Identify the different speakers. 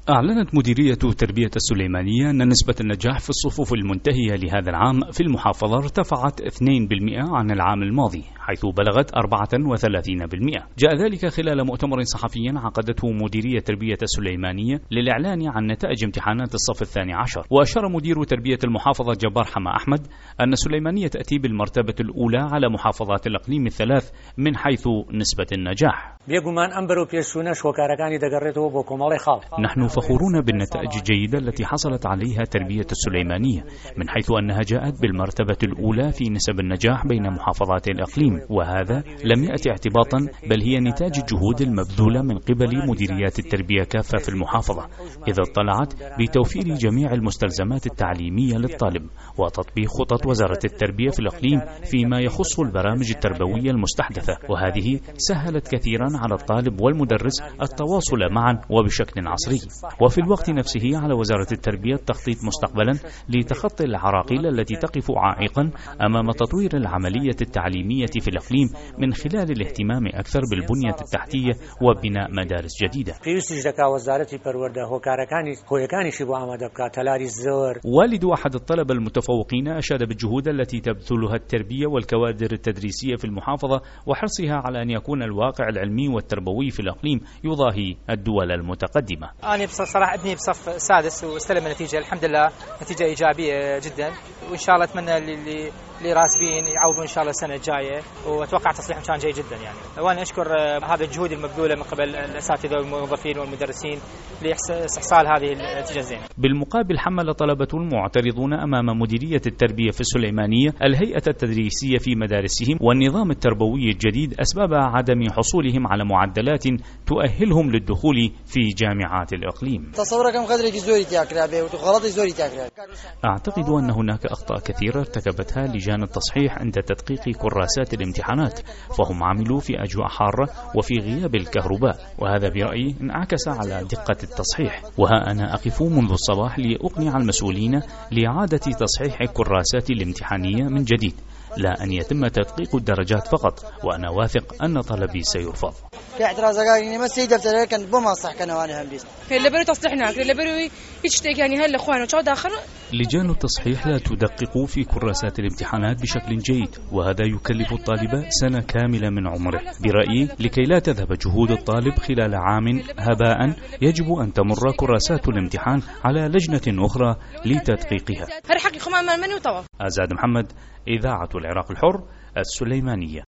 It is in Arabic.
Speaker 1: أعلنت مديرية تربية السليمانية أن نسبة النجاح في الصفوف المنتهية لهذا العام في المحافظة ارتفعت 2% عن العام الماضي، حيث بلغت 34%. جاء ذلك خلال مؤتمر صحفي عقدته مديرية تربية السليمانية للإعلان عن نتائج امتحانات الصف الثاني عشر. وأشار مدير تربية المحافظة جبار حما أحمد أن السليمانية تأتي بالمرتبة الأولى على محافظات الإقليم الثلاث من حيث نسبة النجاح. نحن فخورون بالنتائج الجيدة التي حصلت عليها تربية السليمانية، من حيث أنها جاءت بالمرتبة الأولى في نسب النجاح بين محافظات الإقليم، وهذا لم يأتي اعتباطا بل هي نتاج الجهود المبذولة من قبل مديريات التربية كافة في المحافظة، إذا اطلعت بتوفير جميع المستلزمات التعليمية للطالب وتطبيق خطط وزارة التربية في الإقليم فيما يخص البرامج التربوية المستحدثة، وهذه سهلت كثيرا على الطالب والمدرس التواصل معا وبشكل عصري. وفي الوقت نفسه على وزارة التربية التخطيط مستقبلا لتخطي العراقيل التي تقف عائقا أمام تطوير العملية التعليمية في الإقليم من خلال الاهتمام أكثر بالبنية التحتية وبناء مدارس جديدة. والد أحد الطلبة المتفوقين أشاد بالجهود التي تبذلها التربية والكوادر التدريسية في المحافظة وحرصها على أن يكون الواقع العلمي والتربوي في الإقليم يضاهي الدول المتقدمة.
Speaker 2: أنا بصراحة ابني بصف سادس واستلم النتيجة الحمد لله، نتيجة إيجابية جدا، وإن شاء الله أتمنى اللي راسبين يعوضون إن شاء الله السنة الجاية، وأتوقع تصليحهم كان جيد جدا يعني. وأنا أشكر هذا الجهود المبذولة من قبل الأساتذة والموظفين والمدرسين لاستحصال هذه النتيجة الزينة.
Speaker 1: بالمقابل حمل طلبة المعترضون أمام مديرية التربية في السليمانية الهيئة التدريسية في مدارسهم والنظام التربوي الجديد أسباب عدم حصولهم على معدلات تؤهلهم للدخول في جامعات الإقليم. أعتقد أن هناك أخطاء كثيرة ارتكبتها لجان التصحيح عند تدقيق كراسات الامتحانات، فهم عملوا في أجواء حارة وفي غياب الكهرباء، وهذا برأيي انعكس على دقة التصحيح. وها أنا أقف منذ الصباح لأقنع المسؤولين لإعادة تصحيح الكراسات الامتحانية من جديد، لا أن يتم تدقيق الدرجات فقط، وأنا واثق أن طلبي سيرفض. لجان التصحيح لا تدقق في كراسات الامتحانات بشكل جيد، وهذا يكلف الطالب سنة كاملة من عمره. برأيي لكي لا تذهب جهود الطالب خلال عام هباء يجب أن تمر كراسات الامتحان على لجنة أخرى لتدقيقها. أزاد محمد، إذاعة العراق الحر، السليمانية.